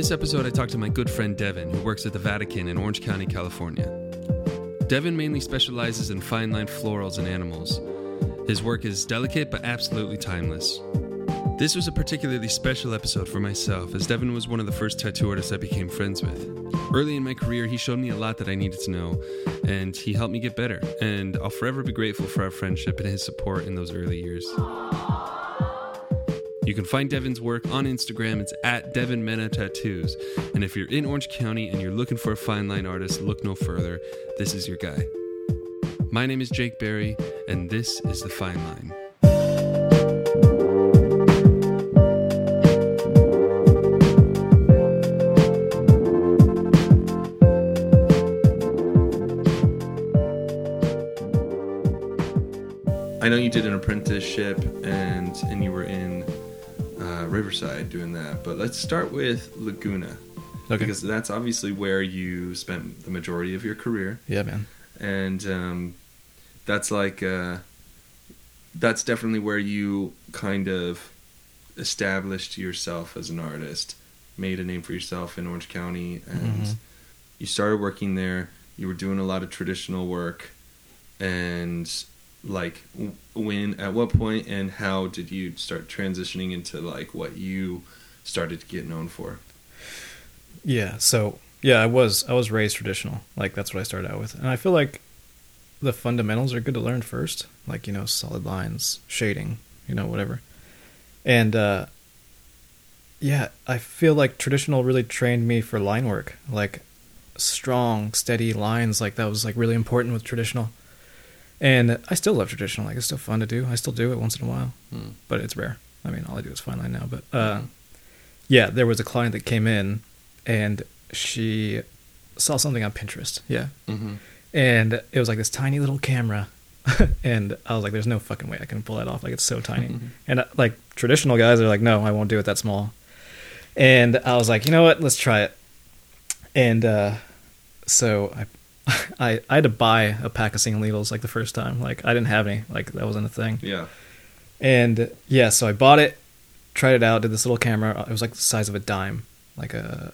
this episode, I talked to my good friend Devin, who works at the Vatican in Orange County, California. Devin mainly specializes in fine line florals and animals. His work is delicate but absolutely timeless. This was a particularly special episode for myself, as Devin was one of the first tattoo artists I became friends with. Early in my career, he showed me a lot that I needed to know, and he helped me get better, and I'll forever be grateful for our friendship and his support in those early years. You can find Devin's work on Instagram. It's at Devin Mena Tattoos. And if you're in Orange County and you're looking for a fine line artist, look no further. This is your guy. My name is Jake Berry, and this is The Fine Line. I know you did an apprenticeship and you were in Riverside doing that, but let's start with Laguna. Okay. Because that's obviously where you spent the majority of your career. Yeah, man. And that's like that's definitely where you kind of established yourself as an artist, made a name for yourself in Orange County, and you started working there. You were doing a lot of traditional work, and like at what point and how did you start transitioning into like what you started to get known for? Yeah, so yeah, I was raised traditional. Like that's what I started out with. And I feel like the fundamentals are good to learn first, like, you know, solid lines, shading, you know, whatever. And yeah, I feel like traditional really trained me for line work, like strong, steady lines. Like that was like really important with traditional. And I still love traditional. Like it's still fun to do. I still do it once in a while, but it's rare. I mean, all I do is fine line now. But yeah, there was a client that came in, and she saw something on Pinterest. Yeah, and it was like this tiny little camera, and I was like, "There's no fucking way I can pull that off. Like it's so tiny." And like traditional guys are like, "No, I won't do it that small." And I was like, "You know what? Let's try it." And so I had to buy a pack of single needles like the first time. Like I didn't have any. Like that wasn't a thing. Yeah. And yeah, so I bought it, tried it out, did this little camera. It was like the size of a dime, like a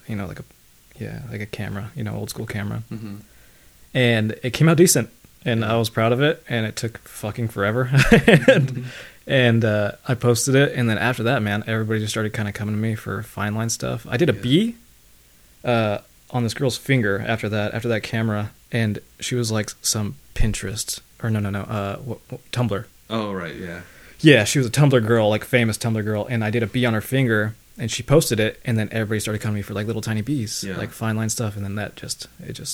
camera, you know, old school camera. And it came out decent, and I was proud of it. And it took fucking forever. and I posted it, and then after that, man, everybody just started kind of coming to me for fine line stuff. I did a bee on this girl's finger after that camera. And she was like some Pinterest, or no, Tumblr. Oh, right, yeah. Yeah, she was a Tumblr girl, like famous Tumblr girl. And I did a bee on her finger, and she posted it, and then everybody started coming to me for like little tiny bees, like fine line stuff. And then it just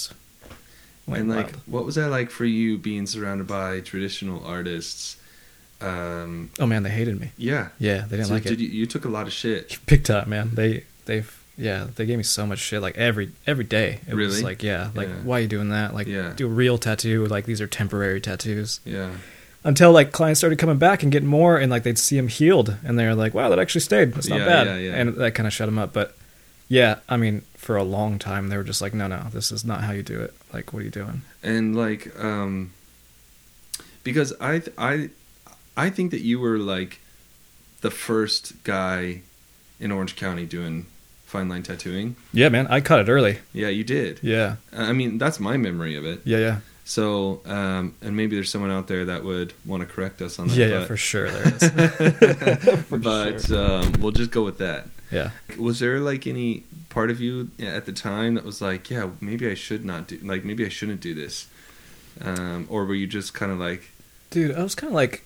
went And like, wild. what was that like for you being surrounded by traditional artists? Oh man, they hated me. Yeah. Yeah, they didn't like it. You took a lot of shit. Big time, man. They gave me so much shit, like every day. It was like, why are you doing that? Like, do a real tattoo. Like, these are temporary tattoos. Yeah. Until, like, clients started coming back and getting more, and, like, they'd see them healed, and they're like, wow, that actually stayed. That's not bad. Yeah. And that kind of shut them up. But, yeah, I mean, for a long time, they were just like, no, this is not how you do it. Like, what are you doing? And, like, because I think that you were, like, the first guy in Orange County doing fine line tattooing. Yeah, man, I caught it early. Yeah, you did. Yeah. I mean, that's my memory of it. Yeah. So, and maybe there's someone out there that would want to correct us on that. Yeah, for sure there is. We'll just go with that. Yeah. Was there like any part of you at the time that was like, yeah, maybe I shouldn't do this? Or were you just kind of like... Dude, I was kind of like...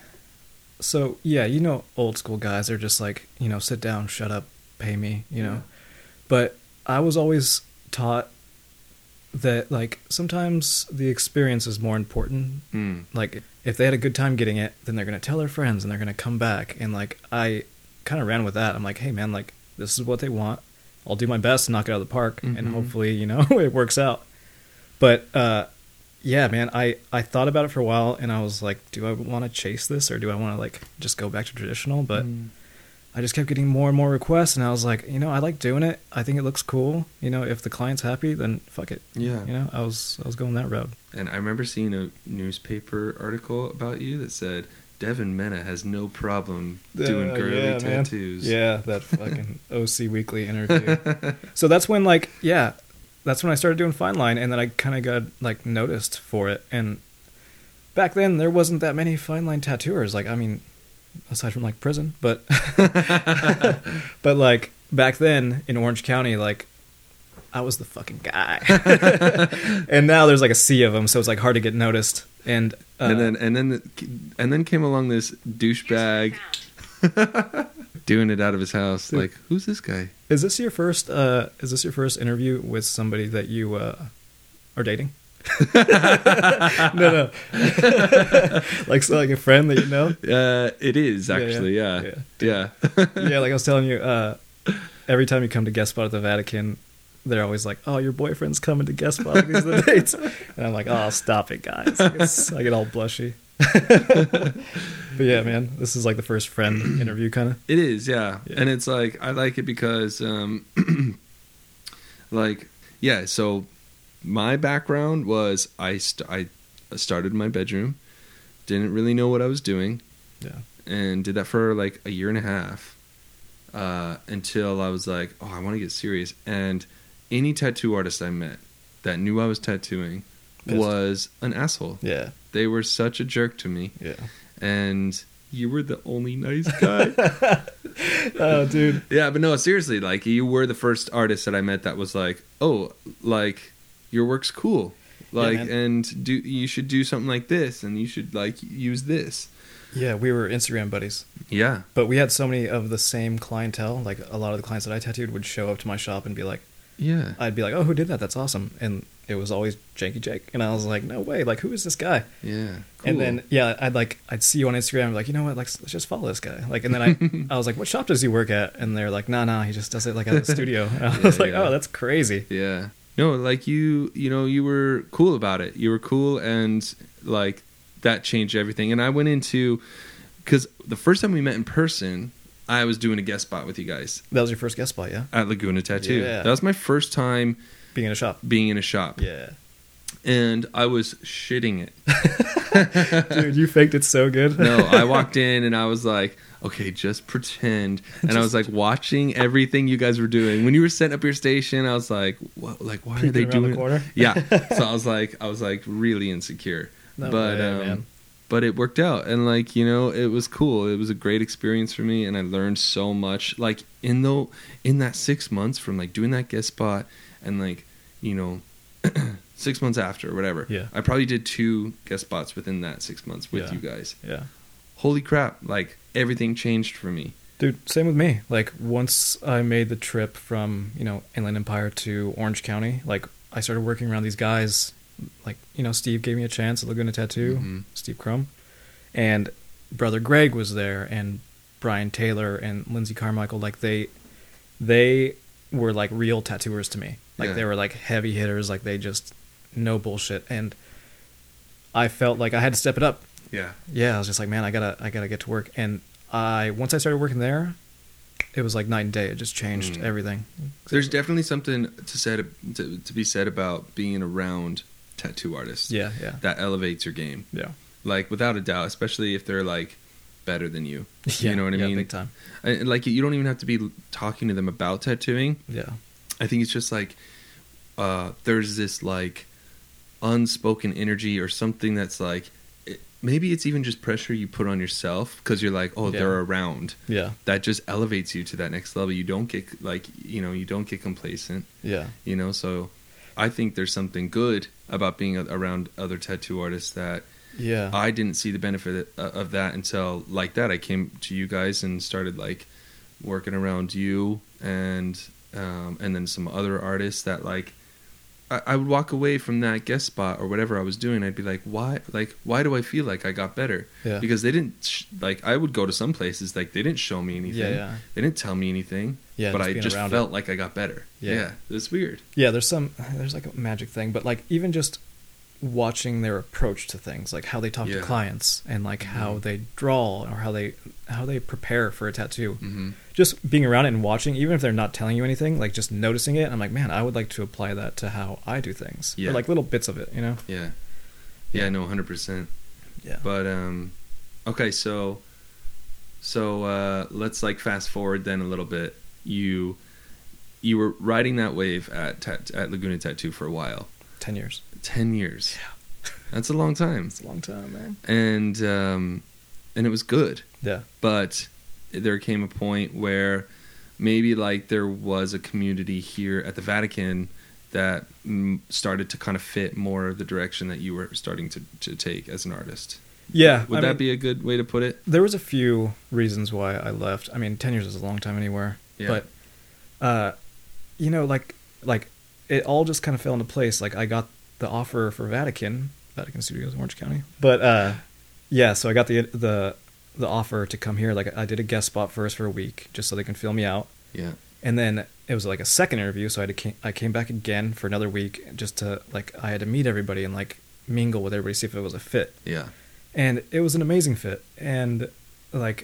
So, yeah, you know, old school guys are just like, you know, sit down, shut up, pay me, you know. But I was always taught that, like, sometimes the experience is more important. Like, if they had a good time getting it, then they're going to tell their friends and they're going to come back. And, like, I kind of ran with that. I'm like, hey, man, like, this is what they want. I'll do my best to knock it out of the park. And hopefully, you know, it works out. But, yeah, man, I thought about it for a while, and I was like, do I want to chase this, or do I want to, like, just go back to traditional? But I just kept getting more and more requests, and I was like, you know, I like doing it. I think it looks cool. You know, if the client's happy, then fuck it. Yeah. You know, I was going that route. And I remember seeing a newspaper article about you that said Devin Mena has no problem doing girly tattoos. Man. Yeah, that fucking OC Weekly interview. So that's when, like, yeah, that's when I started doing fine line, and then I kind of got, like, noticed for it. And back then, there wasn't that many fine line tattooers. Like, I mean, aside from, like, prison, but but, like, back then in Orange County, like, I was the fucking guy. And now there's like a sea of them, so it's like hard to get noticed. And then came along this douchebag doing it out of his house. Dude. Like, who's this guy? Is this your first interview with somebody that you are dating? No. Like a friend that you know? It is actually, yeah. Yeah, like I was telling you, every time you come to guest spot at the Vatican, they're always like, "Oh, your boyfriend's coming to guest spot. These are the dates." And I'm like, "Oh, stop it, guys." I get all blushy. But yeah, man, this is like the first friend interview kind of. It is, yeah. And it's like, I like it because, like, yeah, so my background was I started in my bedroom, didn't really know what I was doing, and did that for like a year and a half, until I was like, oh, I want to get serious. And any tattoo artist I met that knew I was tattooing was an asshole. Yeah. They were such a jerk to me. Yeah. And you were the only nice guy. Oh, dude. Yeah, but no, seriously, like, you were the first artist that I met that was like, oh, like, your work's cool. Like, and you should do something like this, and you should, like, use this. Yeah, we were Instagram buddies. Yeah. But we had so many of the same clientele. Like, a lot of the clients that I tattooed would show up to my shop and be like, yeah. I'd be like, oh, who did that? That's awesome. And it was always Janky Jake. And I was like, no way. Like, who is this guy? Yeah. Cool. And then, yeah, I'd see you on Instagram and be like, you know what? Like, let's just follow this guy. Like, and then I was like, what shop does he work at? And they're like, nah, he just does it like at the studio. And I was like, oh, that's crazy. Yeah. No, like, you were cool about it. You were cool, and like, that changed everything. And I went into, because the first time we met in person, I was doing a guest spot with you guys. That was your first guest spot, yeah? At Laguna Tattoo. Yeah. That was my first time being in a shop. Yeah. And I was shitting it. Dude, you faked it so good. No, I walked in and I was like, okay, just pretend. And I was like watching everything you guys were doing. When you were setting up your station, I was like, what? Like, why are they doing? The corner? Yeah. So I was like really insecure. Man. But it worked out, and like, it was cool. It was a great experience for me, and I learned so much. Like, in that 6 months from like doing that guest spot, and like, 6 months after or whatever, I probably did 2 guest spots within that 6 months with you guys. Yeah. Holy crap! Like, everything changed for me. Dude, same with me. Like, once I made the trip from Inland Empire to Orange County, like, I started working around these guys. Like, Steve gave me a chance at Laguna Tattoo, Steve Crum, and brother Greg was there, and Brian Taylor and Lindsay Carmichael. Like, they were like real tattooers to me. Like, they were like heavy hitters. Like, they just no bullshit. And I felt like I had to step it up. Yeah. I was just like, man, I gotta get to work. And once I started working there, it was like night and day. It just changed everything. There's definitely something to be said about being around tattoo artists. Yeah. That elevates your game. Yeah. Like, without a doubt, especially if they're like better than you. You know what I mean? Big time. Like, you don't even have to be talking to them about tattooing. Yeah. I think it's just like there's this like unspoken energy or something that's like, maybe it's even just pressure you put on yourself because you're like, they're around. Yeah. That just elevates you to that next level. You don't get like, you don't get complacent. Yeah. So I think there's something good about being around other tattoo artists that I didn't see the benefit of that until like that. I came to you guys and started like working around you and then some other artists that like, I would walk away from that guest spot or whatever I was doing. I'd be like, why do I feel like I got better? Yeah. Because they didn't I would go to some places, like, they didn't show me anything. Yeah. They didn't tell me anything. Yeah. But I just felt like I got better. Yeah. It's weird. Yeah. There's like a magic thing, but like even just watching their approach to things, like how they talk to clients and like how they draw or how they prepare for a tattoo. Mm-hmm. Just being around it and watching, even if they're not telling you anything, like just noticing it. I'm like, man, I would like to apply that to how I do things. Or like little bits of it, Yeah. Yeah. No, 100%. Yeah. But Okay, so let's like fast forward then a little bit. You were riding that wave at Laguna Tattoo for a while. 10 years. 10 years. Yeah. That's a long time. It's a long time, man. And it was good. Yeah. But there came a point where maybe like there was a community here at the Vatican that started to kind of fit more of the direction that you were starting to take as an artist. Yeah. Would that be a good way to put it? There was a few reasons why I left. I mean, 10 years is a long time anywhere. Yeah. But, you know, like it all just kind of fell into place. Like I got the offer for Vatican Studios in Orange County. But, yeah, so I got the offer to come here. Like I did a guest spot first for a week just so they can fill me out. Yeah. And then it was like a second interview, so I came back again for another week just to like I had to meet everybody and like mingle with everybody, see if it was a fit. Yeah. And it was an amazing fit. And like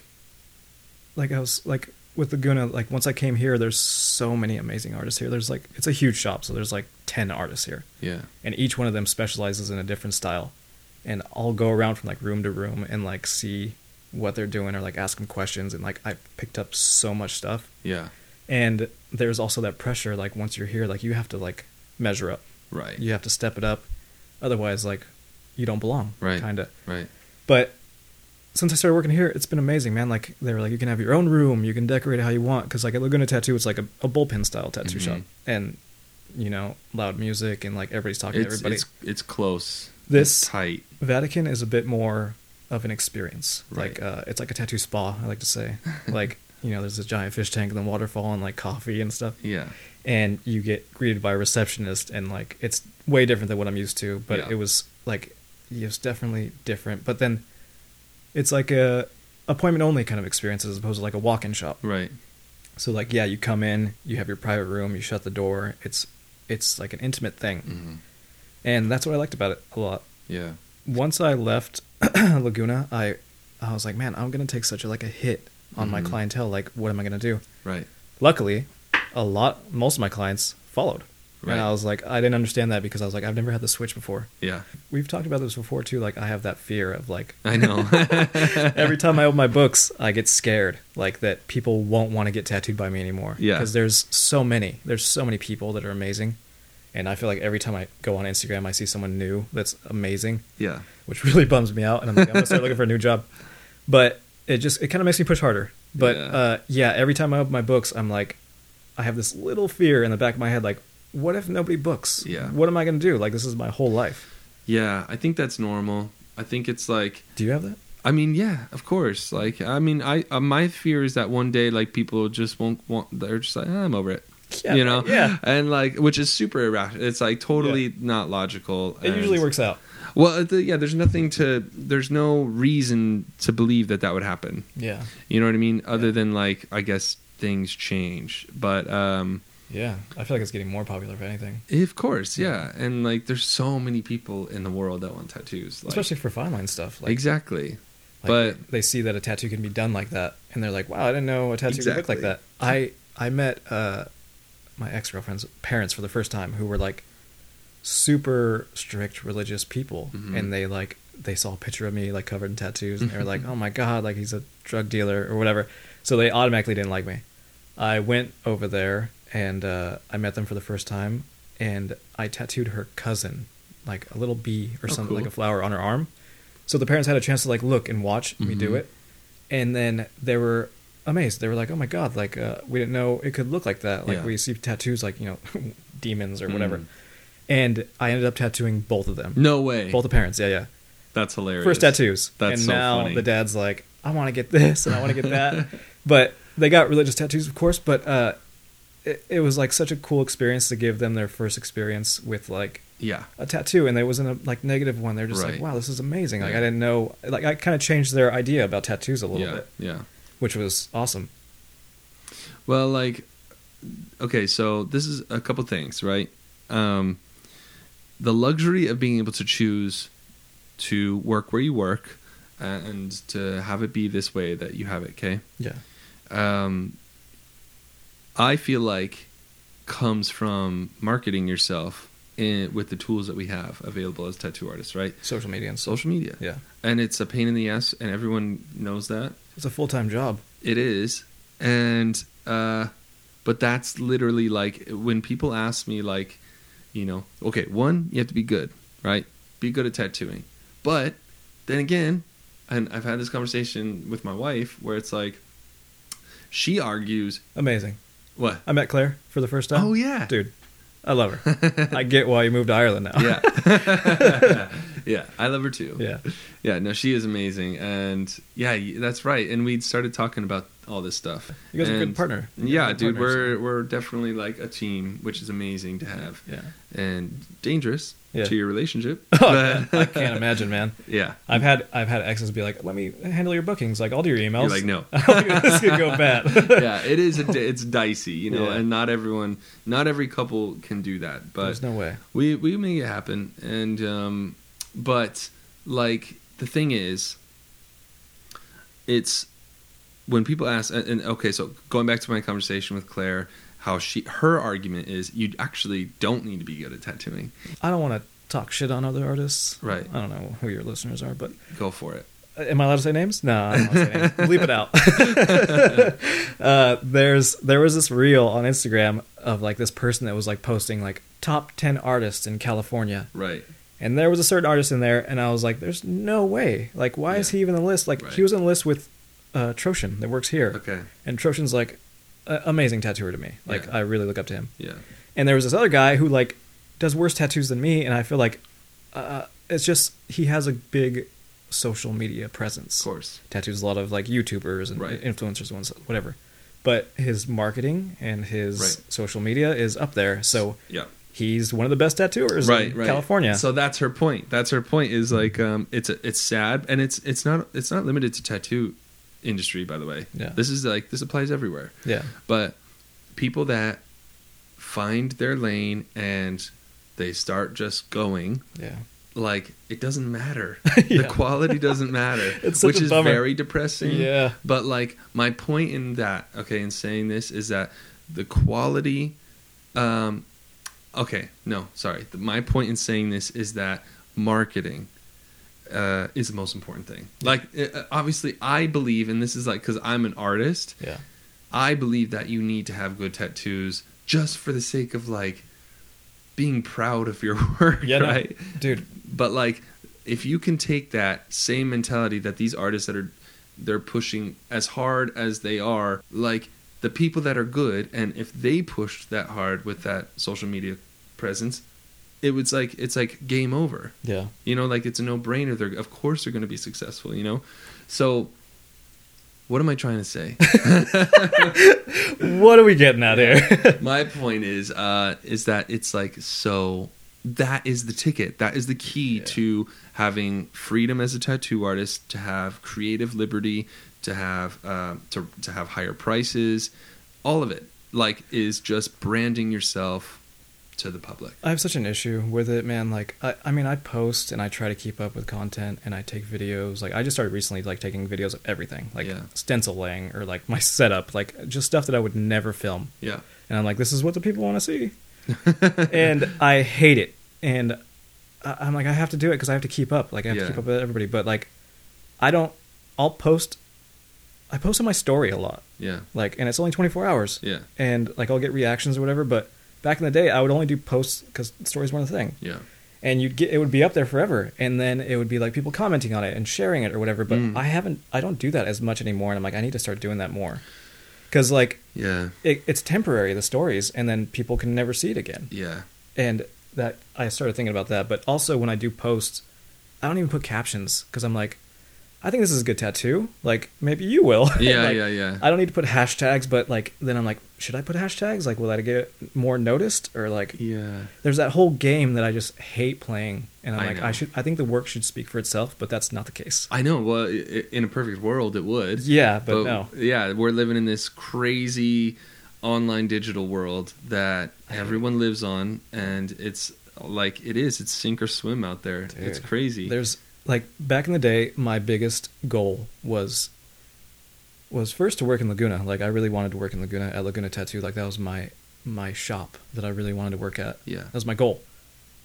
I was like with Laguna, like once I came here, there's so many amazing artists here. There's like it's a huge shop, so there's like 10 artists here. Yeah. And each one of them specializes in a different style. And I'll go around from like room to room and like see what they're doing or like ask them questions, and like I picked up so much stuff. Yeah. And there's also that pressure, like once you're here, like you have to like measure up. Right. You have to step it up. Otherwise, like you don't belong. Right. Kind of. Right. But since I started working here, it's been amazing, man. Like they were like, you can have your own room, you can decorate it how you want. Because like at Laguna Tattoo, it's like a bullpen style tattoo shop, and you know, loud music and like everybody's talking to everybody. It's close. This it's tight. Vatican is a bit more of an experience. Right. Like it's like a tattoo spa, I like to say. Like, you know, there's this giant fish tank and then waterfall and like coffee and stuff. Yeah. And you get greeted by a receptionist, and like it's way different than what I'm used to, but Yeah. it was like it's definitely different. But then it's like a appointment only kind of experience as opposed to like a walk-in shop. Right. So like yeah, you come in, you have your private room, you shut the door. It's like an intimate thing. Mm-hmm. And that's what I liked about it a lot. Yeah. Once I left Laguna, I was like, man, I'm gonna take such a hit on my clientele. Like, what am I gonna do? Right. Luckily, most of my clients followed, Right. and I was like, I didn't understand that because I was like, I've never had the switch before. Yeah. We've talked about this before too. Like, I have that fear of like, I know. every time I open my books, I get scared like that people won't want to get tattooed by me anymore. Yeah. Because there's so many people that are amazing. And I feel like every time I go on Instagram, I see someone new that's amazing, Yeah. which really bums me out. And I'm like, I'm going to start looking for a new job. But it kind of makes me push harder. But Yeah. every time I open my books, I'm like, I have this little fear in the back of my head, like, what if nobody books? Yeah. What am I going to do? Like, this is my whole life. Yeah. I think that's normal. I think it's like, Do you have that? I mean, yeah, of course. Like, I mean, my fear is that one day, like, people just won't want. They're just like, I'm over it. Yeah, you know, yeah. and like, which is super irrational. It's like totally not logical. It usually works out. Well, there's no reason to believe that would happen. Yeah. You know what I mean? Other than like, I guess things change, but Yeah, I feel like it's getting more popular, if anything. of course, yeah. And like, there's so many people in the world that want tattoos, like, Especially for fine line stuff. Like, exactly. like, But they see that a tattoo can be done like that, and they're like, "Wow, I didn't know a tattoo could look like that." I met my ex-girlfriend's parents for the first time, who were like super strict religious people, and they saw a picture of me like covered in tattoos, and they were like, "Oh my god, like he's a drug dealer or whatever." So they automatically didn't like me. I went over there and I met them for the first time, and I tattooed her cousin like a little bee or something, cool. like a flower on her arm. So the parents had a chance to like look and watch me do it, and then they were amazed. They were like, "Oh my god, like we didn't know it could look like that. Like we see tattoos like, you know, demons or whatever." And I ended up tattooing both of them. no way. Both the parents, yeah. That's hilarious. First tattoos. That's and so now funny. the dad's like, I want to get this and I want to get that. But they got religious tattoos, of course, but it was like such a cool experience to give them their first experience with like Yeah. a tattoo, and there wasn't a like negative one. They're just Right. like, wow, this is amazing. Like Yeah. I didn't know, like I kind of changed their idea about tattoos a little bit, Yeah. which was awesome. Well, like, okay, so this is a couple things, right? The luxury of being able to choose to work where you work and to have it be this way that you have it, okay? Yeah. I feel like comes from marketing yourself with the tools that we have available as tattoo artists, right? Social media and stuff. Social media. Yeah. And it's a pain in the ass, and everyone knows that. It's a full-time job. It is. And, but that's literally like, when people ask me, like, you know, okay, one, you have to be good, right? Be good at tattooing. But then again, and I've had this conversation with my wife where it's like, she argues. Amazing. What? I met Claire for the first time. Oh, yeah. Dude, I love her. I get why you moved to Ireland now. Yeah. Yeah, I love her too. Yeah. Yeah, no, she is amazing. And yeah, that's right. And we started talking about all this stuff. You guys are a And good partner. Yeah, dude, Partners. we're definitely like a team, which is amazing to have. Yeah. And dangerous Yeah. to your relationship. Oh, But- man, I can't imagine, man. Yeah. I've had exes be like, "Let me handle your bookings. Like, I'll do your emails." You're like, no. This could go bad. Yeah, it is. It's dicey, you know, Yeah. and not every couple can do that. But There's no way. we make it happen. And but like the thing is, it's when people ask, and okay, so going back to my conversation with Claire, how her argument is you actually don't need to be good at tattooing. I don't want to talk shit on other artists. Right. I don't know who your listeners are, but Go for it. am I allowed to say names? No, I don't want to say names. Bleep it out. There was this reel on Instagram of like this person that was like posting like top 10 artists in California. Right. And there was a certain artist in there, and I was like, there's no way. Like, why is he even on the list? Like, Right. he was on the list with Troshin that works here. Okay. And Troshin's like, amazing tattooer to me. Like, Yeah. I really look up to him. Yeah. And there was this other guy who, like, does worse tattoos than me, and I feel like it's just, he has a big social media presence. Of course. Tattoos a lot of, like, YouTubers and Right. influencers and whatever. But his marketing and his Right. social media is up there, so... Yeah. He's one of the best tattooers in California. So that's her point. That's her point. Is like it's sad, and it's not limited to tattoo industry, by the way. Yeah. This applies everywhere. Yeah. But people that find their lane and they start just going, Yeah. like, it doesn't matter. Yeah. The quality doesn't matter, It's such which a is bummer. very depressing. Yeah. But like my point in that, okay, in saying this is that the quality. Okay, no, sorry. My point in saying this is that marketing is the most important thing. Like, obviously, I believe, and this is like because I'm an artist. Yeah. I believe that you need to have good tattoos just for the sake of like being proud of your work, Yeah, no, right? dude. But like, if you can take that same mentality that these artists they're pushing as hard as they are, like the people that are good, and if they pushed that hard with that social media presence, it's like game over. Yeah. You know, like it's a no-brainer. Of course they're going to be successful, you know? So what am I trying to say? What are we getting at here? My point is that it's like, so that is the ticket. That is the key to having freedom as a tattoo artist, to have creative liberty, to have to have higher prices. All of it, like, is just branding yourself to the public. I have such an issue with it, man. Like, I mean, I post and I try to keep up with content and I take videos. Like, I just started recently, like, taking videos of everything. Like, stencil laying or, like, my setup. Like, just stuff that I would never film. Yeah. And I'm like, this is what the people want to see. And I hate it. And I'm like, I have to do it because I have to keep up. Like, I have to keep up with everybody. But, like, I'll post... I post on my story a lot. Yeah. Like, and it's only 24 hours. Yeah. And, like, I'll get reactions or whatever, but back in the day, I would only do posts because stories weren't a thing. Yeah. And it would be up there forever. And then it would be, like, people commenting on it and sharing it or whatever. But I don't do that as much anymore. And I'm like, I need to start doing that more. Because, like, it's temporary, the stories, and then people can never see it again. Yeah. And that, I started thinking about that. But also, when I do posts, I don't even put captions because I'm like, I think this is a good tattoo. Like, maybe you will. Yeah, like, yeah. I don't need to put hashtags, but, like, then I'm like, should I put hashtags? Like, will that get more noticed? Or, like, there's that whole game that I just hate playing. And I'm like, I think the work should speak for itself, but that's not the case. I know. Well, in a perfect world, it would. Yeah, but no. Yeah, we're living in this crazy online digital world that everyone lives on, and it's like, it's sink or swim out there. Dude, it's crazy. There's... Like, back in the day, my biggest goal was first to work in Laguna. Like, I really wanted to work in Laguna, at Laguna Tattoo. Like, that was my shop that I really wanted to work at. Yeah. That was my goal.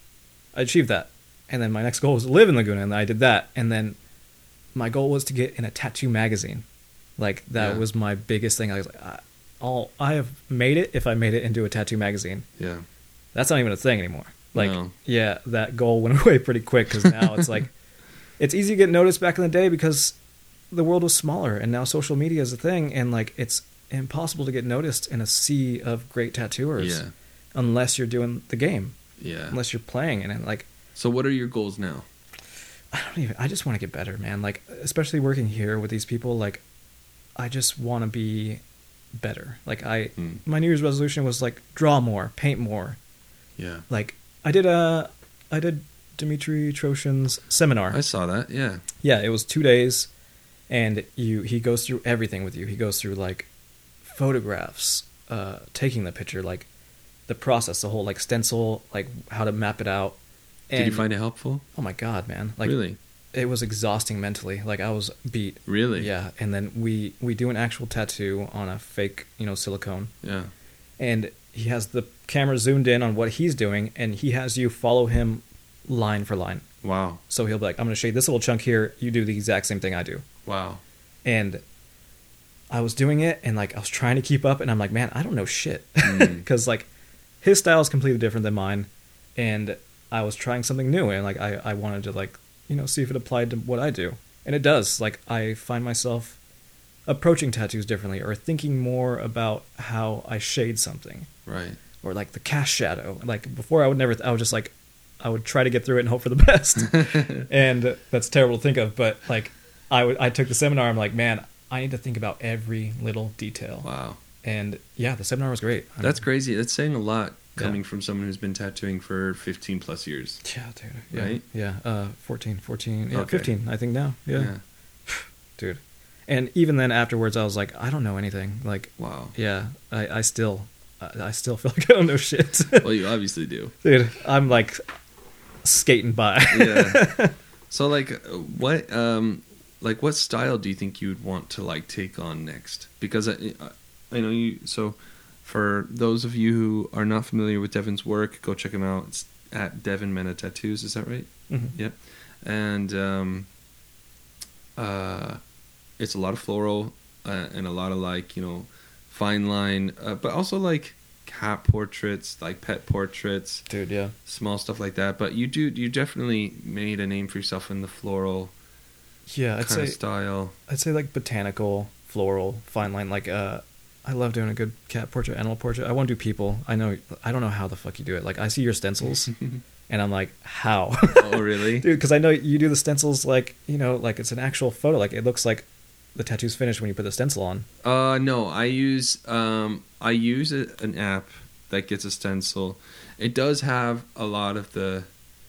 I achieved that. And then my next goal was to live in Laguna, and I did that. And then my goal was to get in a tattoo magazine. Like, that was my biggest thing. I was like, I have made it if I made it into a tattoo magazine. Yeah. That's not even a thing anymore. Like, No. yeah, that goal went away pretty quick, because now it's like, it's easy to get noticed back in the day because the world was smaller, and now social media is a thing, and like, it's impossible to get noticed in a sea of great tattooers unless you're doing the game. Yeah. Unless you're playing, and like. So what are your goals now? I just want to get better, man. Like, especially working here with these people, like, I just want to be better. Like, my New Year's resolution was like, draw more, paint more. Yeah. Like, I did Dmitry Troshin's seminar. I saw that. Yeah. Yeah, it was 2 days, and he goes through everything with you. He goes through like photographs, taking the picture, like the process, the whole like stencil, like how to map it out. And, did you find it helpful? Oh my God, man! Like, really? It was exhausting mentally. Like, I was beat. Really? Yeah. And then we do an actual tattoo on a fake, silicone. Yeah. And he has the camera zoomed in on what he's doing, and he has you follow him line for line. Wow. So he'll be like, I'm going to shade this little chunk here. You do the exact same thing I do. Wow. And I was doing it, and like, I was trying to keep up, and I'm like, man, I don't know shit. Because like, his style is completely different than mine. And I was trying something new, and like, I wanted to like, see if it applied to what I do. And it does. Like, I find myself approaching tattoos differently, or thinking more about how I shade something. Right. Or like the cast shadow. Like, before I would just like, I would try to get through it and hope for the best. And that's terrible to think of, but like, I took the seminar, I'm like, man, I need to think about every little detail. Wow. And yeah, the seminar was great. That's crazy. That's saying a lot coming from someone who's been tattooing for 15 plus years. Yeah, dude. Yeah, right? Yeah. 14. Yeah, Okay. 15, I think now. Yeah. Dude. And even then afterwards, I was like, I don't know anything. Like, wow. Yeah, I still feel like I don't know shit. Well, you obviously do. Dude, I'm like skating by. Yeah. So what style do you think you'd want to like take on next? Because I know you. So for those of you who are not familiar with Devin's work, go check him out. It's at Devin Mena Tattoos. Is that right? Mm-hmm. Yep. And it's a lot of floral and a lot of like fine line, but also like cat portraits, like pet portraits, dude. Yeah. Small stuff like that. But you definitely made a name for yourself in the floral. Yeah, I'd say style. I'd say like botanical, floral, fine line. Like, I love doing a good cat portrait, animal portrait. I want to do people. I don't know how the fuck you do it. Like, I see your stencils, and I'm like, how? Oh, really, dude? Because I know you do the stencils like like it's an actual photo. Like, it looks like the tattoo's finished when you put the stencil on. No, I use an app that gets a stencil. It does have a lot of the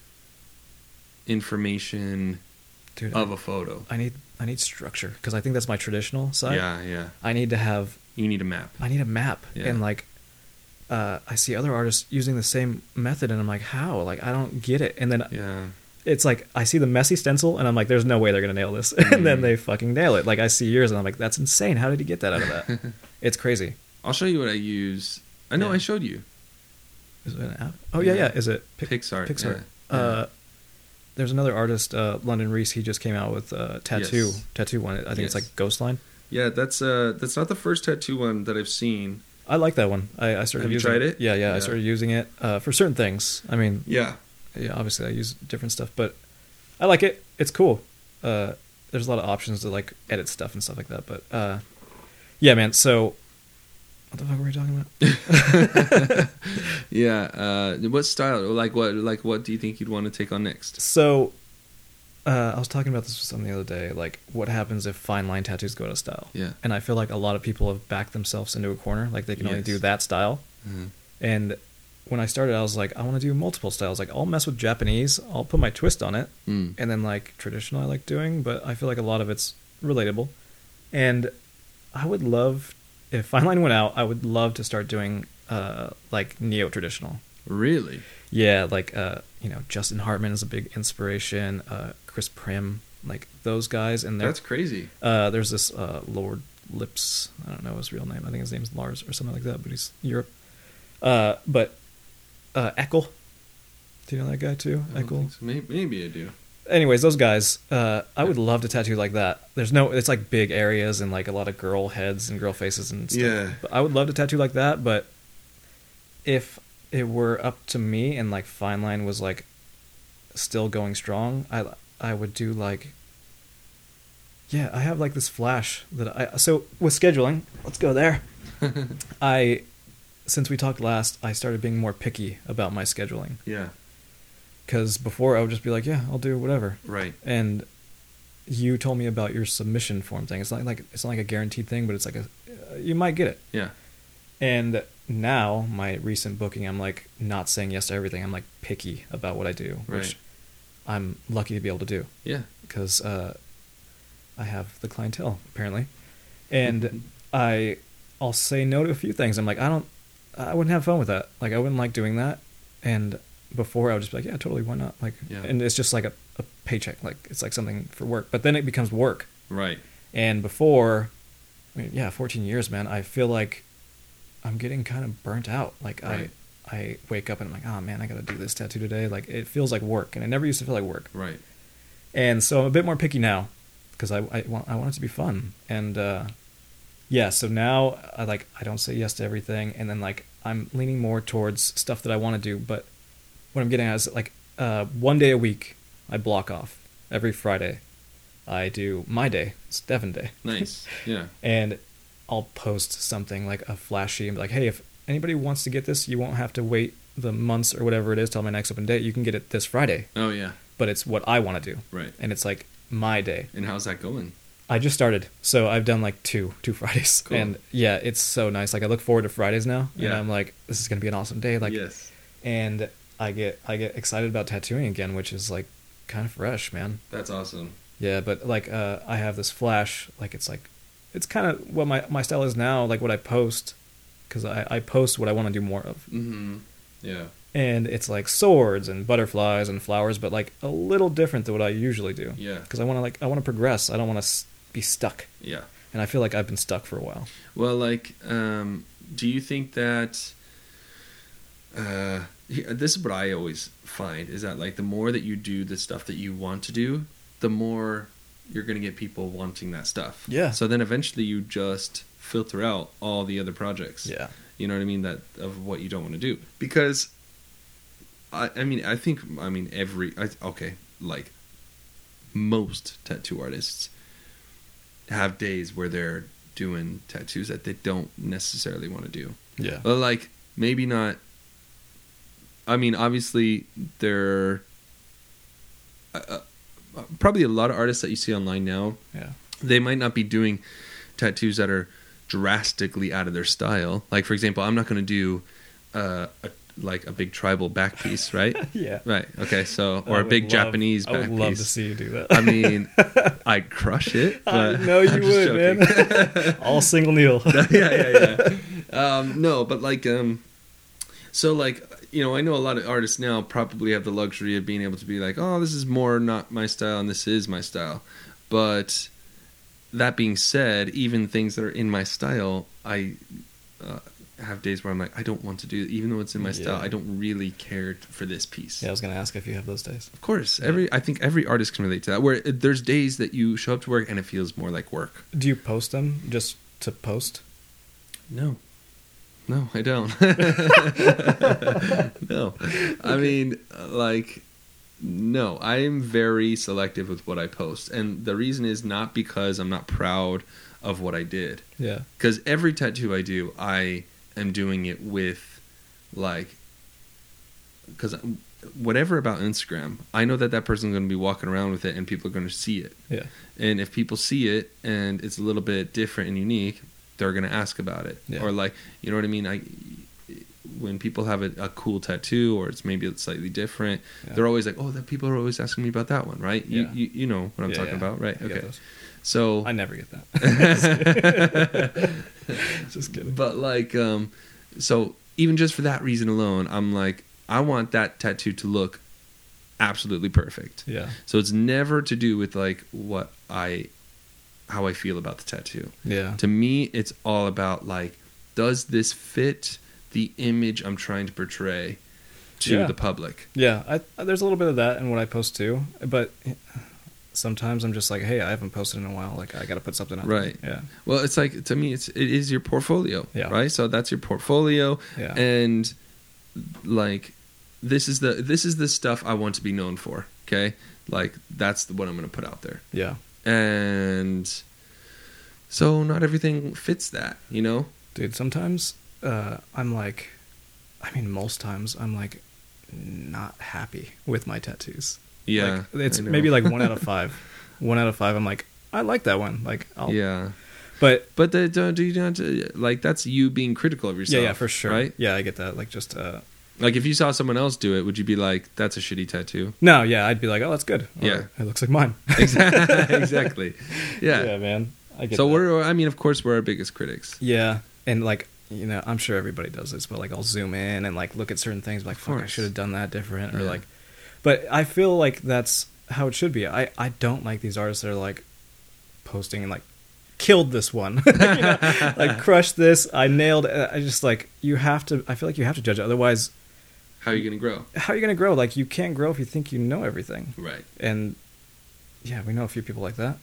information. Dude, of a photo. I need structure, because I think that's my traditional side. Yeah. I need to have. You need a map. I need a map, and like, I see other artists using the same method, and I'm like, how? Like, I don't get it. And then it's like, I see the messy stencil, and I'm like, there's no way they're gonna nail this. And then they fucking nail it. Like, I see yours, and I'm like, that's insane. How did he get that out of that? It's crazy. I'll show you what I use. I know I showed you. Is it an app? Oh yeah. Is it Pixart? Pixart. Yeah. There's another artist, London Reese. He just came out with a tattoo one. I think it's like Ghostline. Yeah, that's not the first tattoo one that I've seen. I like that one. I started Have using you tried it? Yeah. I started using it for certain things. I mean, yeah. Obviously, I use different stuff, but I like it. It's cool. There's a lot of options to like edit stuff and stuff like that. But yeah, man. So what the fuck were we talking about? Yeah. What style? What do you think you'd want to take on next? So I was talking about this with someone the other day. Like, what happens if fine line tattoos go out of style? Yeah. And I feel like a lot of people have backed themselves into a corner. Like, they can only do that style. Mm-hmm. And when I started, I was like, I want to do multiple styles. Like, I'll mess with Japanese. I'll put my twist on it. And then, like, traditional I like doing. But I feel like a lot of it's relatable. And I would love, if fine line went out, I would love to start doing, like, neo-traditional. Really? Yeah, like, Justin Hartman is a big inspiration. Chris Prim, like, those guys. And that's crazy. There's this Lord Lips. I don't know his real name. I think his name's Lars or something like that, but he's Europe. But Eckel. Do you know that guy too? I don't Eckel? think so. Maybe I do. Anyways, those guys, I would love to tattoo like that. It's like big areas and like a lot of girl heads and girl faces and stuff. Yeah. But I would love to tattoo like that, but if it were up to me and like Fine Line was like still going strong, I would do like, yeah, I have like this flash so with scheduling, let's go there. Since we talked last, I started being more picky about my scheduling. Yeah. Because before I would just be like, yeah, I'll do whatever. Right. And you told me about your submission form thing. It's not like a guaranteed thing, but it's like you might get it. Yeah. And now my recent booking, I'm like not saying yes to everything. I'm like picky about what I do, which I'm lucky to be able to do. Yeah. Because I have the clientele apparently, and I'll say no to a few things. I'm like I wouldn't have fun with that. Like I wouldn't like doing that. And before I would just be like, yeah, totally, why not? Like, yeah. And it's just like a paycheck. Like it's like something for work, but then it becomes work. Right. And before, 14 years, man, I feel like I'm getting kind of burnt out. Like right. I wake up and I'm like, oh man, I got to do this tattoo today. Like it feels like work, and it never used to feel like work. Right. And so I'm a bit more picky now because I want it to be fun. And yeah, so now I don't say yes to everything, and then like I'm leaning more towards stuff that I want to do. But what I'm getting at is like 1 day a week I block off. Every Friday I do my day. It's Devin Day. Nice. Yeah. And I'll post something like a flashy and be like, hey, if anybody wants to get this, you won't have to wait the months or whatever it is till my next open date. You can get it this Friday. Oh yeah. But it's what I want to do. Right. And it's like my day. And how's that going? I just started, so I've done like two Fridays. Cool. And yeah, it's so nice. Like I look forward to Fridays now. Yeah. And I'm like, this is gonna be an awesome day. Like, yes. And I get excited about tattooing again, which is like kind of fresh, man. That's awesome. Yeah, but like I have this flash, like it's kind of what my style is now, like what I post, because I post what I want to do more of. Mm-hmm. Yeah. And it's like swords and butterflies and flowers, but like a little different than what I usually do. Yeah. Because I want to progress. I don't want to be stuck. Yeah. And I feel like I've been stuck for a while. Well, like, do you think that? This is what I always find is that like the more that you do the stuff that you want to do, the more you're going to get people wanting that stuff. Yeah. So then eventually you just filter out all the other projects. Yeah. You know what I mean? That of what you don't want to do. Because I mean, like most tattoo artists have days where they're doing tattoos that they don't necessarily want to do. Yeah. But like maybe not. I mean, obviously there are probably a lot of artists that you see online now. Yeah. They might not be doing tattoos that are drastically out of their style. Like for example, I'm not going to do a big tribal back piece, right? Yeah. Right. Okay. So or a big Japanese back piece. I would love to see you do that. I mean, I'd crush it. But I know you would, man. All single Neil. Yeah. No, but like, so like, you know, I know a lot of artists now probably have the luxury of being able to be like, oh, this is more not my style and this is my style. But that being said, even things that are in my style, I have days where I'm like, I don't want to do it, even though it's in my style. I don't really care for this piece. Yeah, I was going to ask if you have those days. Of course. I think every artist can relate to that, where there's days that you show up to work and it feels more like work. Do you post them just to post? No, I don't. No. I mean, like, no. I'm very selective with what I post. And the reason is not because I'm not proud of what I did. Yeah. Because every tattoo I do, I am doing it with, like, because whatever about Instagram, I know that person's going to be walking around with it and people are going to see it. Yeah. And if people see it and it's a little bit different and unique, they're going to ask about it. Yeah. Or like, you know what I mean? When people have a cool tattoo or it's slightly different, they're always like, oh, that people are always asking me about that one, right? Yeah. You know what I'm talking about, right? I Okay. So I never get that. Just kidding. But like, so even just for that reason alone, I'm like, I want that tattoo to look absolutely perfect. Yeah. So it's never to do with like how I feel about the tattoo. Yeah. To me, it's all about like, does this fit the image I'm trying to portray? to Yeah. the public. Yeah, there's a little bit of that in what I post too, but sometimes I'm just like, hey, I haven't posted in a while. Like, I got to put something out. Right. There. Yeah. Well, it's like, to me, it is your portfolio, Yeah. right? So that's your portfolio, Yeah. and like this is the stuff I want to be known for. Okay, like that's what I'm going to put out there, Yeah. and so not everything fits that, you know. Dude, sometimes I'm like, I mean, most times I'm like not happy with my tattoos. Yeah, Like, it's I know. maybe like 1 out of 5. 1 out of 5, I'm like, I like that one. Like, Yeah, But but do you not like that's you being critical of yourself? yeah, for sure. Right? Yeah, I get that. Like, just Like if you saw someone else do it, would you be like, "That's a shitty tattoo"? no, yeah, I'd be like, oh, that's good. Or, Yeah. it looks like mine. Exactly. Yeah. Yeah, man. I get So that. I mean, of course, we're our biggest critics. Yeah, and like, you know, I'm sure everybody does this, but like, I'll zoom in and like look at certain things, like, fuck, I course. should have done that different, or Yeah. like, but I feel like that's how it should be. I don't like these artists that are like posting and like killed this one, you know? Like crushed this, I nailed it. I just like, you have to. I feel like you have to judge it, otherwise, How are you going to grow? how are you gonna grow? Like, you can't grow if you think you know everything. Right. And yeah, we know a few people like that.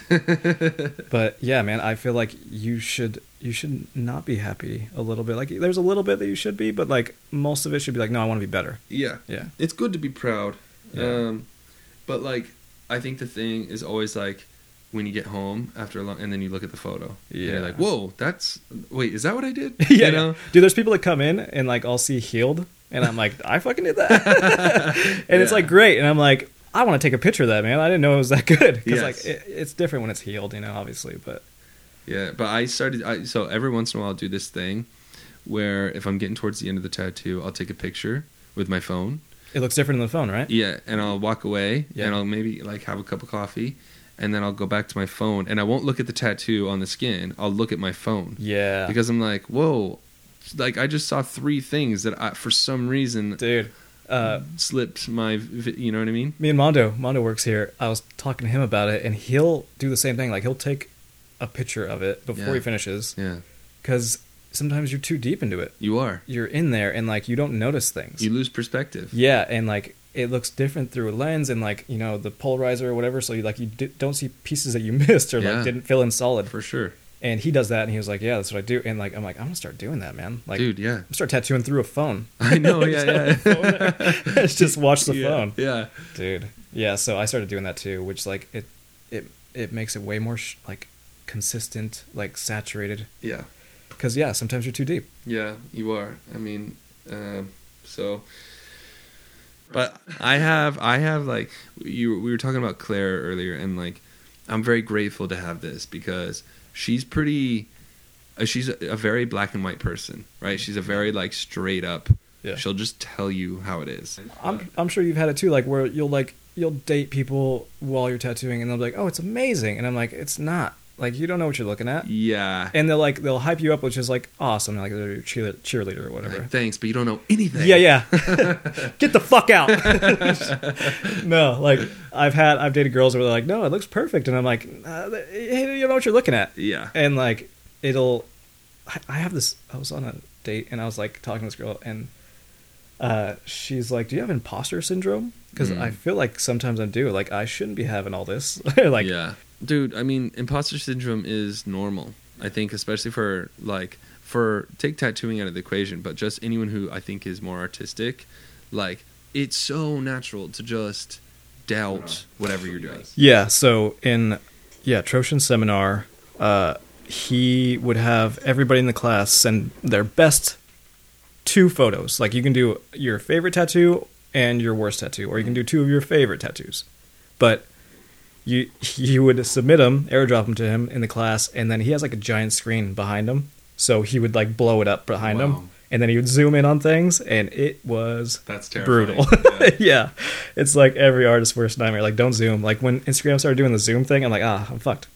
But yeah, man, I feel like you should not be happy a little bit. Like, there's a little bit that you should be, but like most of it should be like, no, I want to be better. Yeah. Yeah. It's good to be proud. Yeah. But like, I think the thing is always like when you get home after a long, and then you look at the photo. And Yeah. you're like, whoa, wait, is that what I did? Yeah, You know? dude, there's people that come in and like I'll see healed, and I'm like, I fucking did that, and it's Yeah. like great, and I'm like, I want to take a picture of that, man. I didn't know it was that good, because Yes. like it's different when it's healed, you know, obviously, but Yeah. But so every once in a while I'll do this thing where if I'm getting towards the end of the tattoo, I'll take a picture with my phone. it looks different on the phone, right? Yeah, and I'll walk away, Yeah. and I'll maybe like have a cup of coffee, and then I'll go back to my phone, and I won't look at the tattoo on the skin. I'll look at my phone Yeah, because I'm like, whoa, like I just saw 3 things that for some reason dude. slipped my, you know what I mean? Me and Mondo works here. I was talking to him about it, and he'll do the same thing. Like, he'll take a picture of it before Yeah. he finishes, Yeah, because sometimes you're too deep into it. you are. You're in there, and like, you don't notice things. You lose perspective. Yeah, and like, it looks different through a lens, and like, you know, the polarizer or whatever. So you like, you don't see pieces that you missed or Yeah. like didn't fill in solid. For sure, And he does that, and he was like, "Yeah, that's what I do." And like, I'm like, I'm gonna start doing that, man. Like, dude. Yeah, I'm gonna start tattooing through a phone. I know. Yeah, yeah. Just watch the Yeah, phone. Yeah, Dude, yeah. So I started doing that too, which like it makes it way more like consistent, like saturated. yeah, Because yeah, sometimes you're too deep. yeah. You are. I mean, so. But I have like we were talking about Claire earlier, and like I'm very grateful to have this because she's pretty. She's a very black and white person, right? She's a very like straight up. Yeah. She'll just tell you how it is. I'm sure you've had it too, like where you'll date people while you're tattooing, and they'll be like, "Oh, it's amazing," and I'm like, "It's not." Like, you don't know what you're looking at, Yeah. and they'll hype you up, which is like awesome, like they're your cheerleader or whatever. Like, thanks, but you don't know anything. Yeah. Get the fuck out. No, like I've dated girls where they're like, "No, it looks perfect," and I'm like, "Hey, you don't know what you're looking at." Yeah. And like I have this. I was on a date and I was like talking to this girl, and she's like, "Do you have imposter syndrome?" Because I feel like sometimes I do. Like, I shouldn't be having all this. Like, yeah. Dude, I mean, imposter syndrome is normal. I think, especially for take tattooing out of the equation, but just anyone who I think is more artistic, like, it's so natural to just doubt whatever you're doing. yeah. So in Troshin's seminar, he would have everybody in the class send their best 2 photos. Like, you can do your favorite tattoo and your worst tattoo, or you can do 2 of your favorite tattoos. But you would submit them, airdrop them to him in the class, and then he has like a giant screen behind him, so he would like blow it up behind Wow. him, and then he would zoom in on things, and it was That's terrifying. brutal. Yeah, it's like every artist's worst nightmare. Like, don't zoom. Like, when Instagram started doing the zoom thing, I'm like, I'm fucked.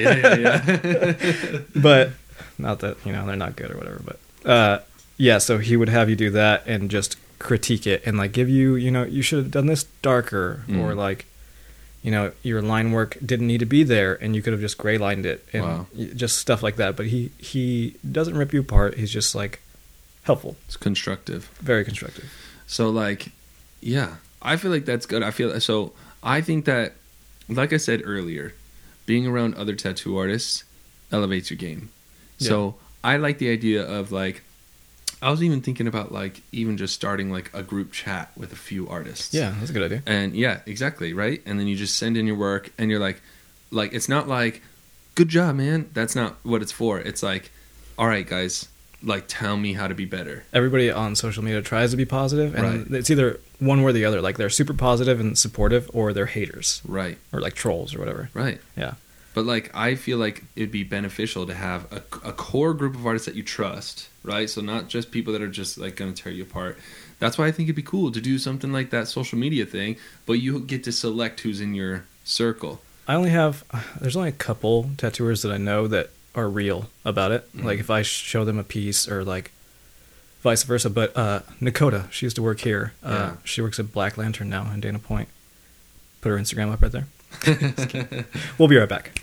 Yeah. But not that, you know, they're not good or whatever. But yeah, so he would have you do that and just critique it and like give you, you know, you should have done this darker, or like, you know, your line work didn't need to be there and you could have just gray lined it, and Wow. just stuff like that. But he doesn't rip you apart. He's just like helpful, It's constructive. very constructive. So like, yeah, I feel like that's good. I think that, like I said earlier, being around other tattoo artists elevates your game. Yeah. So I like the idea of like, I was even thinking about like even just starting like a group chat with a few artists. Yeah, that's a good idea. And yeah, exactly, right? And then you just send in your work and you're like it's not like, good job, man. That's not what it's for. It's like, all right, guys, like tell me how to be better. Everybody on social media tries to be positive, and Right. it's either one or the other. Like they're super positive and supportive, or they're haters, Right. or like trolls or whatever. Right. Yeah. But like, I feel like it'd be beneficial to have a core group of artists that you trust, right? So not just people that are just like going to tear you apart. That's why I think it'd be cool to do something like that social media thing, but you get to select who's in your circle. There's only a couple tattooers that I know that are real about it. Mhm. Like if I show them a piece or like vice versa. But Nakota, she used to work here. Yeah. She works at Black Lantern now in Dana Point. Put her Instagram up right there. We'll be right back.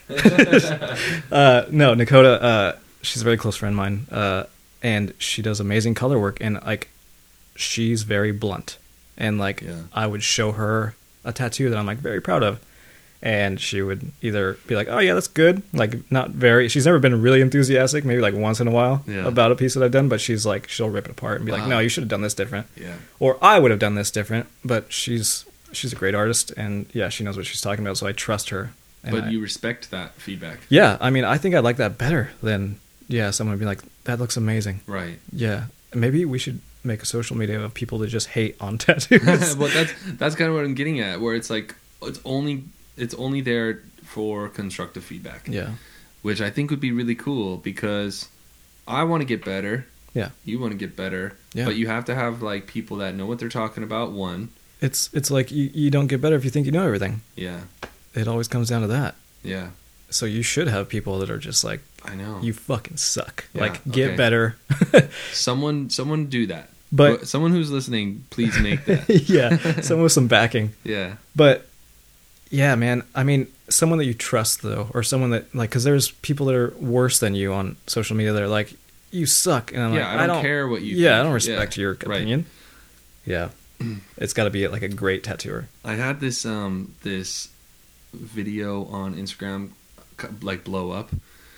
No, Nakota, she's a very close friend of mine. And she does amazing color work, and like she's very blunt. And like Yeah. I would show her a tattoo that I'm like very proud of, and she would either be like, "Oh yeah, that's good," like not very. She's never been really enthusiastic, maybe like once in a while Yeah. about a piece that I've done, but she's like she'll rip it apart and be like, Wow. "No, you should have done this different," Yeah. or "I would have done this different." But she's a great artist, and yeah, she knows what she's talking about, so I trust her. And But you respect that feedback. yeah, I mean, I think I like that better than someone would be like, "That looks amazing." Right. Yeah, maybe we should make a social media of people that just hate on tattoos. Well, that's kind of what I'm getting at, where it's like it's only there for constructive feedback. Yeah, Which I think would be really cool, because I want to get better. Yeah. You want to get better. Yeah. But you have to have like people that know what they're talking about. One. it's like you don't get better if you think you know everything. Yeah. It always comes down to that. Yeah. So you should have people that are just like, I know. you fucking suck. Yeah, Like, get okay. better. Someone do that. But someone who's listening, please make that. yeah, someone with some backing. Yeah. But yeah, man, I mean, someone that you trust though, or someone that like, because there's people that are worse than you on social media that are like, you suck, and I'm Yeah, like, I don't care what you Yeah, think. I don't respect Yeah, your right. opinion. Yeah, it's got to be like a great tattooer. I had this this video on Instagram like blow up,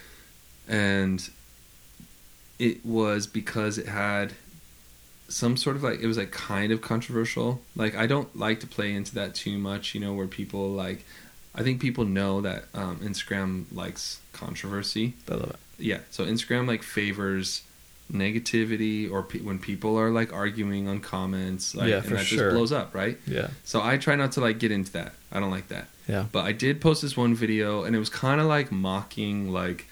and it was because it had some sort of like, it was like kind of controversial. Like, I don't like to play into that too much, you know, where people like, I think people know that Instagram likes controversy. I love it. Yeah, so Instagram like favors negativity, or when people are like arguing on comments, like, Yeah, and for that sure. just blows up, right? Yeah, So I try not to like get into that. I don't like that. yeah, But I did post this one video, and it was kind of like mocking, like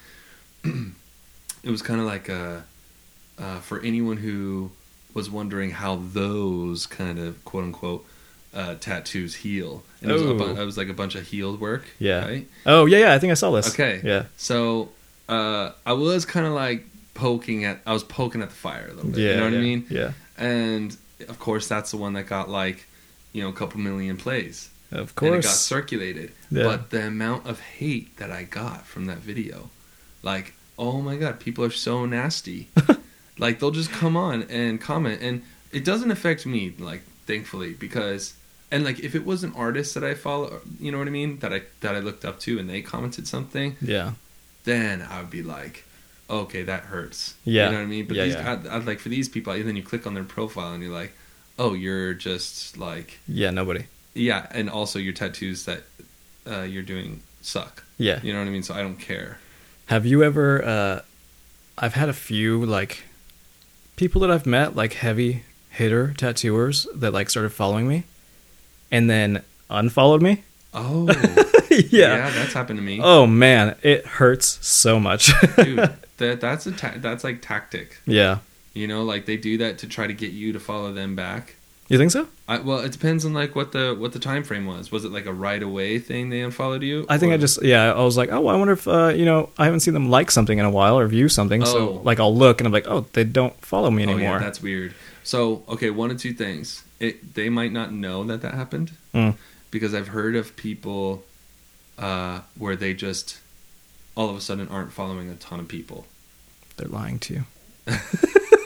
it was kind of like for anyone who was wondering how those kind of quote unquote tattoos heal. And it was like a bunch of healed work. yeah. Right? Oh yeah, I think I saw this. Okay. Yeah, So I was kind of like poking at the fire a little bit. yeah. You know what yeah, I mean? Yeah, And of course, that's the one that got like, you know, a couple million plays. of And it course. got circulated. Yeah. But the amount of hate that I got from that video, like, oh my god, people are so nasty. Like, they'll just come on and comment, and it doesn't affect me, like, thankfully, because, and like, if it was an artist that I follow, you know what I mean, that I looked up to, and they commented something, Yeah, then I would be like, okay, that hurts. Yeah. You know what I mean? But Yeah, these, yeah. I'd like, for these people, and then you click on their profile, and you're like, oh, you're just like, yeah. Nobody. yeah, and also your tattoos that you're doing suck. Yeah. You know what I mean? So I don't care. Have you ever? I've had a few like people that I've met, like heavy hitter tattooers that like started following me, and then unfollowed me. Oh, Yeah. that's happened to me. Oh man, it hurts so much. Dude, that's like tactic. Yeah. You know, like they do that to try to get you to follow them back. You think so? Well, it depends on like what the time frame was. Was it like a right away thing they unfollowed you? I think Or- I was like, oh, I wonder if, I haven't seen them like something in a while or view something. So, Oh. like, I'll look and I'm like, oh, they don't follow me Oh, anymore. yeah, that's weird. So, okay, one of two things. They might not know that happened, Mm. because I've heard of people where they just all of a sudden aren't following a ton of people. They're lying to you.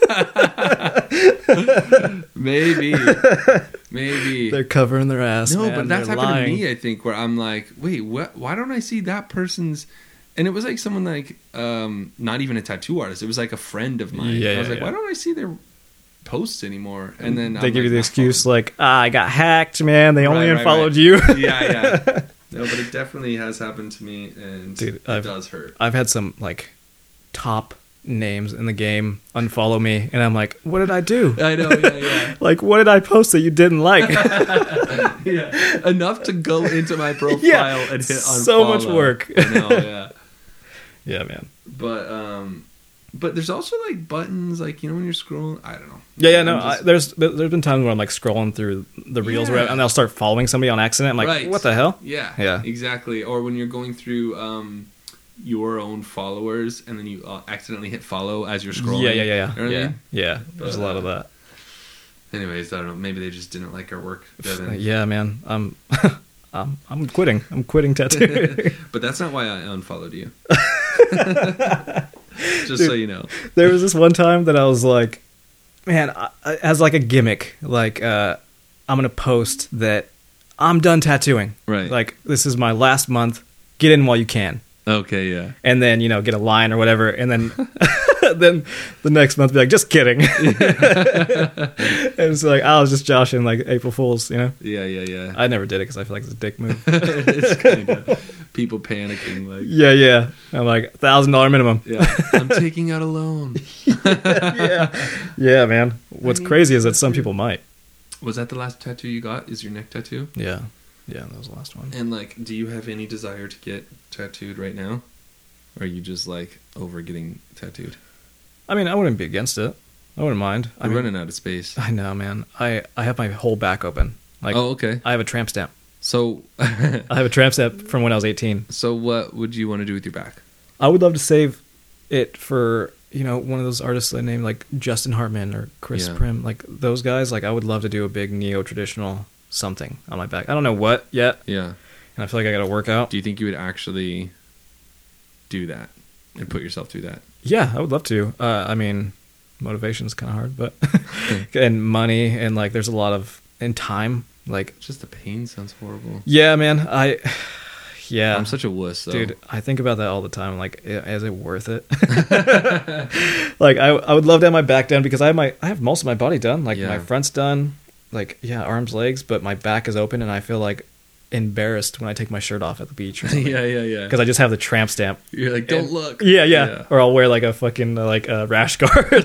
Maybe. They're covering their ass. No, man. but that's They're happened lying. to me, I think, where I'm like, wait, what? Why don't I see that person's? And it was like someone like, not even a tattoo artist. It was like a friend of mine. Yeah, I was like, yeah. why don't I see their posts anymore? And then They I'm give you like, the my excuse phone. like, I got hacked, man. They only Right, unfollowed right. you. Yeah. No, but it definitely has happened to me, and Dude, it does hurt. I've had some like top names in the game unfollow me, and I'm like, what did I do? I know, yeah. Like, what did I post that you didn't like? Yeah. Enough to go into my profile Yeah, and hit unfollow. so much work. I know, yeah. Yeah, man. But there's also like buttons, like, you know, when you're scrolling, I don't know. Yeah, no. I'm just- There's been times where I'm like scrolling through the reels, Yeah. and I'll start following somebody on accident. I'm like, Right. what the hell? Yeah, Yeah. exactly. Or when you're going through your own followers, and then you accidentally hit follow as you're scrolling. Yeah. You know what I mean? Yeah. There's a lot of that. Anyways, I don't know. Maybe they just didn't like our work. Devin. Yeah, man. I'm quitting. I'm quitting tattoo. But that's not why I unfollowed you. Just so you know. There was this one time that I was like, man, as like a gimmick, like I'm gonna post that I'm done tattooing. Right. Like, this is my last month. Get in while you can. Okay, yeah. And then, you know, get a line or whatever, and then then the next month be like, just kidding. And it's like, I was just joshing like April Fools, you know. Yeah. I never did it because I feel like it's a dick move. It's kind of people panicking, like, Yeah. I'm like, $1,000 minimum. yeah, I'm taking out a loan. Yeah, man. What's crazy is that some people might. Was that the last tattoo you got? Is your neck tattoo? Yeah, that was the last one. And like, do you have any desire to get tattooed right now? Or are you just like over getting tattooed? I mean, I wouldn't be against it. I wouldn't mind. I'm running out of space. I know, man. I have my whole back open. Like, Oh, okay. I have a tramp stamp. So, I have a tramp stamp from when I was 18. so what would you want to do with your back? I would love to save it for, you know, one of those artists I named, like Justin Hartman or Chris Yeah. Prim, like those guys. Like, I would love to do a big neo-traditional something on my back. I don't know what yet, Yeah. and I feel like I got to work out. Do you think you would actually do that and put yourself through that? Yeah, I would love to. I mean, motivation's kind of hard, but and money, and like there's a lot of and time. Like, Just the pain sounds horrible. yeah, man. Yeah, I'm such a wuss, though. dude. I think about that all the time. Like, is it worth it? Like, I would love to have my back done because I have most of my body done. Like, Yeah. my front's done. Like, yeah, arms, legs, but my back is open, and I feel like embarrassed when I take my shirt off at the beach or something. yeah. Because I just have the tramp stamp. You're like, don't And- look. Yeah. Or I'll wear like a fucking like a rash guard.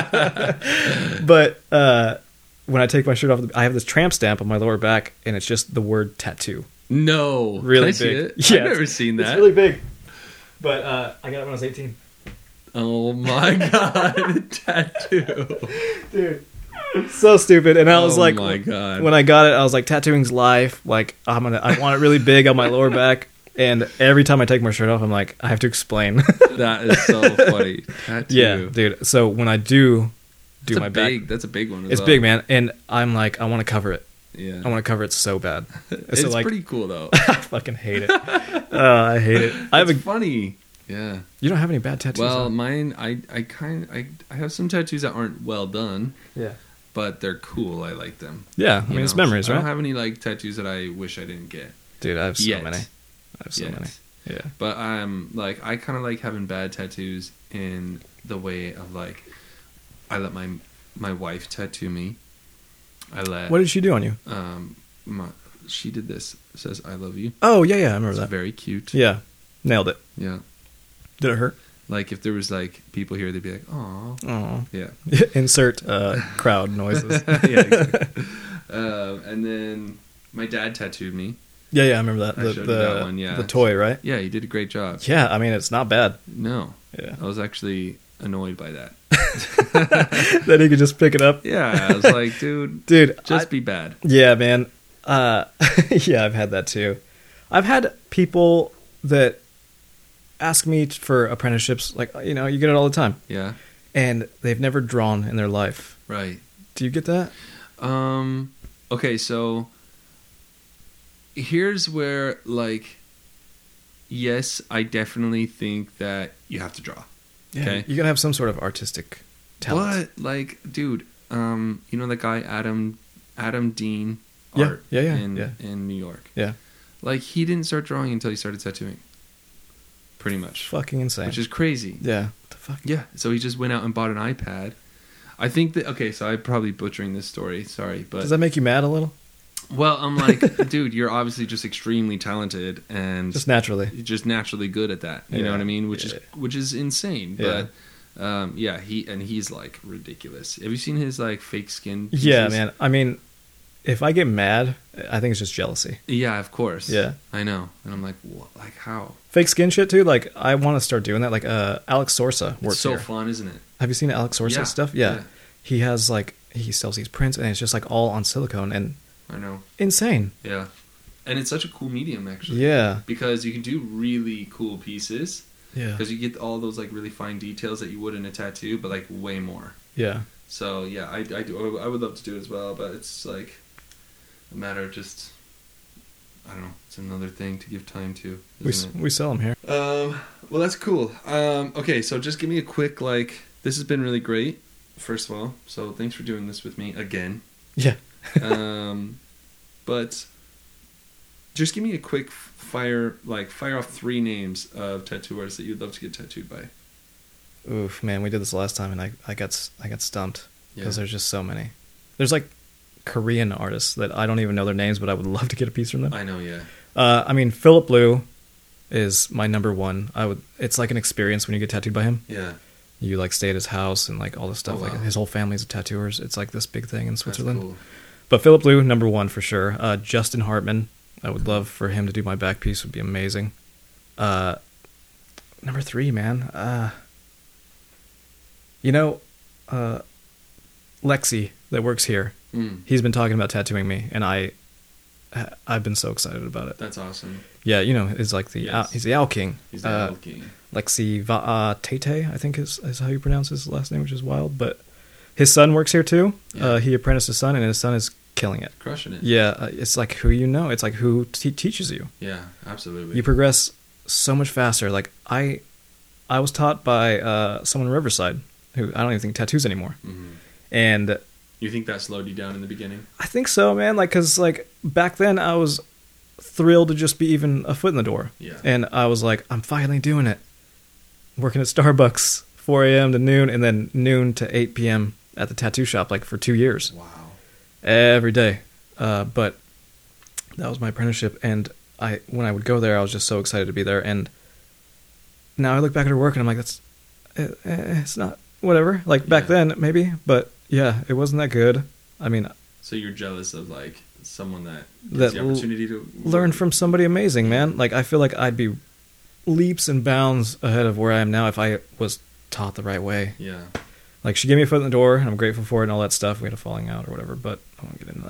But when I take my shirt off, I have this tramp stamp on my lower back, and it's just the word tattoo. No. Really Can I see big. it? Yeah, I've never seen that. It's really big. But I got it when I was 18. Oh my god, tattoo. Dude, so stupid. And I was Oh like, my God. when I got it, I was like, tattooing's life. Like, I want it really big on my lower back. And every time I take my shirt off, I'm like, I have to explain. That is so funny. Tattoo. Yeah, dude. So when I do That's my a back, big, that's a big one as it's well. big, man. And I'm like, I want to cover it. Yeah. I want to cover it so bad. It's So, like, pretty cool though. I fucking hate it. I hate it. I have It's funny. Yeah. You don't have any bad tattoos? Well, huh? mine, I have some tattoos that aren't well done, yeah. but they're cool. I like them. Yeah, I You mean, it's know? memories, I right? don't have any like tattoos that I wish I didn't get. Dude, I have so Yet. many. I have so Yet. many. Yeah. But I'm like, I kind of like having bad tattoos in the way of like, I let my wife tattoo me. I let What did she do on you? she did this. It says I love you. Oh, yeah, I remember It's that. very cute. Yeah. Nailed it. Yeah. Did it hurt? Like if there was like people here, they'd be like, "Aw." Oh. Yeah. Insert crowd noises. Yeah. Exactly. And then my dad tattooed me. Yeah, I remember that. I showed you that one, yeah. The toy, right? Yeah, he did a great job. Yeah, I mean, it's not bad. No, Yeah. I was actually annoyed by that. Then he could just pick it up. Yeah, I was like, dude, Dude, just be bad. yeah, man. Yeah, I've had that too. I've had people that ask me for apprenticeships, like, you know, you get it all the time, Yeah, and they've never drawn in their life. right. Do you get that? Okay, so here's where, like, yes, I definitely think that you have to draw. Yeah, Okay. you gotta have some sort of artistic talent. What? Like, dude, you know that guy Adam Dean Yeah, Art yeah. in New York. Yeah. Like, he didn't start drawing until he started tattooing. Pretty much. Fucking insane. Which is crazy. Yeah. What the fuck? Yeah. So he just went out and bought an iPad. I think that, okay, so I'm probably butchering this story. Sorry, but Does that make you mad a little? well, I'm like, dude, you're obviously just extremely talented and Just naturally. you're just naturally good at that. You know Yeah. what I mean? Which Yeah. is insane. Yeah. But yeah, he's like ridiculous. Have you seen his like fake skin pieces? Yeah, man. I mean, if I get mad, I think it's just jealousy. Yeah, of course. Yeah. I know. And I'm like, what? Like how? Fake skin shit too. Like I want to start doing that. Like Alex Sorsa It's works so here. fun, isn't it? Have you seen Alex Sorsa Yeah. stuff? Yeah. He has like he sells these prints and it's just like all on silicone and I know. insane. Yeah. And it's such a cool medium actually. Yeah. Because you can do really cool pieces. Yeah. Because you get all those like really fine details that you would in a tattoo, but like way more. Yeah. So yeah, I do. I would love to do it as well, but it's like a matter of just, I don't know. It's another thing to give time to, isn't We sell them here. it? Well, that's cool. Okay, so just give me a quick like. This has been really great. First of all, so thanks for doing this with me again. Yeah. But just give me a quick fire off 3 names of tattoo artists that you'd love to get tattooed by. Oof, man, we did this last time and I got stumped because Yeah. there's just so many. There's like Korean artists that I don't even know their names, but I would love to get a piece from them. I know, yeah. I mean, Philip Blue is my number one. It's like an experience when you get tattooed by him. Yeah. You like stay at his house and like all this stuff. Oh, wow. Like his whole family's a tattooers. It's like this big thing in Switzerland. That's cool. But Philip Blue, number one for sure. Justin Hartman, I would love for him to do my back piece. Would be amazing. Number 3, man. Lexi that works here. He's been talking about tattooing me, and I've been so excited about it. That's awesome. Yeah, is like he's the Owl King. He's the Owl King. Lexi Tate, I think is how you pronounce his last name, which is wild. But his son works here too. Yeah. He apprenticed his son, and his son is killing it. Crushing it. Yeah, it's like who you know. It's like who teaches you. Yeah, absolutely. You progress so much faster. Like I was taught by someone in Riverside who I don't even think tattoos anymore, and You think that slowed you down in the beginning? I think so, man. Like, cause like back then I was thrilled to just be even a foot in the door. Yeah. And I was like, I'm finally doing it. Working at Starbucks, 4 a.m. to noon, and then noon to 8 p.m. at the tattoo shop, like for 2 years. Wow. Every day. But that was my apprenticeship, and when I would go there, I was just so excited to be there. And now I look back at her work, and I'm like, it's not whatever. Like back then, maybe, but yeah, it wasn't that good. I mean, so you're jealous of like someone that That gets the opportunity to learn from somebody amazing, man. Like I feel like I'd be leaps and bounds ahead of where I am now if I was taught the right way. Yeah. Like she gave me a foot in the door, and I'm grateful for it and all that stuff. We had a falling out or whatever, but I won't get into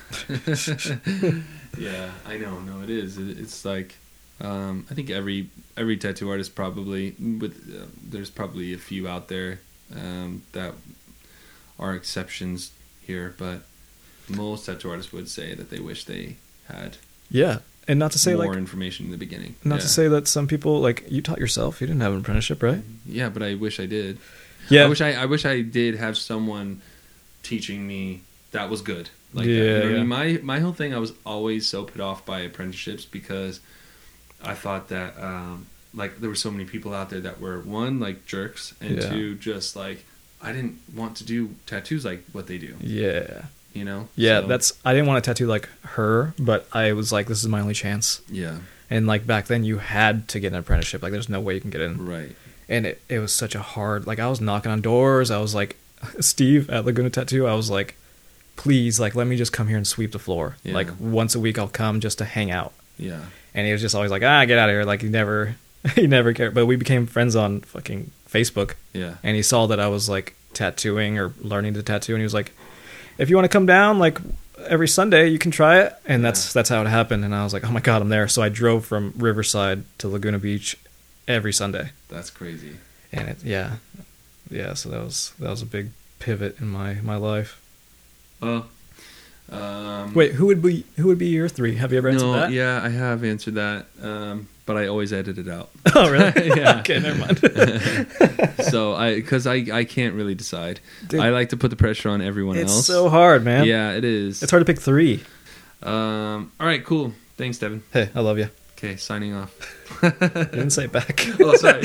that. Yeah, I know. No, it is. It's like I think every tattoo artist probably there's probably a few out there that are exceptions here, but most tattoo artists would say that they wish they had Yeah, and not to say more like information in the beginning. not Yeah. to say that some people like you taught yourself. You didn't have an apprenticeship, right? Yeah, but I wish I did. Yeah, I wish I did have someone teaching me that was good. Like Yeah, that. You know what I yeah. mean? My whole thing, I was always so put off by apprenticeships because I thought that like there were so many people out there that were, one, like jerks, and Yeah. two, just like I didn't want to do tattoos like what they do. yeah, You know? yeah. So, I didn't want to tattoo like her, but I was like, this is my only chance. yeah, And like back then, you had to get an apprenticeship. Like, there's no way you can get in. right. And it was such a hard, like I was knocking on doors. I was like, Steve at Laguna Tattoo, I was like, please, like, let me just come here and sweep the floor. Yeah. Like once a week I'll come just to hang out. Yeah, And he was just always like, get out of here. Like he never cared. But we became friends on fucking Facebook. yeah, And he saw that I was like tattooing or learning to tattoo. And he was like, if you want to come down like every Sunday, you can try it. And that's how it happened. And I was like, oh my God, I'm there. So I drove from Riverside to Laguna Beach every Sunday. that's crazy. And yeah. So that was a big pivot in my life. Well, Wait, who would be your 3? Have you ever answered no, that? yeah, I have answered that. but I always edit it out. Oh, really? Yeah. Okay, never mind. So because I can't really decide. Dude, I like to put the pressure on everyone it's else. so hard, man. Yeah, it is. It's hard to pick 3. All right, cool. Thanks, Devin. Hey, I love you. Okay, signing off. You didn't say it back. Oh, sorry.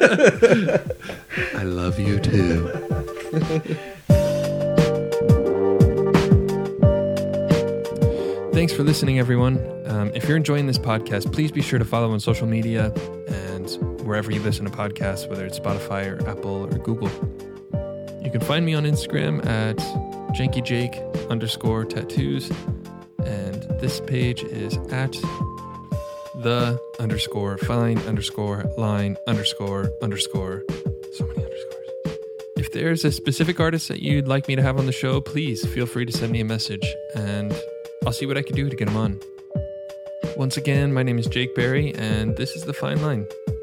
I love you too. Thanks for listening, everyone. If you're enjoying this podcast, please be sure to follow on social media and wherever you listen to podcasts, whether it's Spotify or Apple or Google. You can find me on Instagram at jankyjake_tattoos, and this page is at the_fine_line__. So many underscores. If there's a specific artist that you'd like me to have on the show, please feel free to send me a message, and I'll see what I can do to get him on. Once again, my name is Jake Berry, and this is The Fine Line.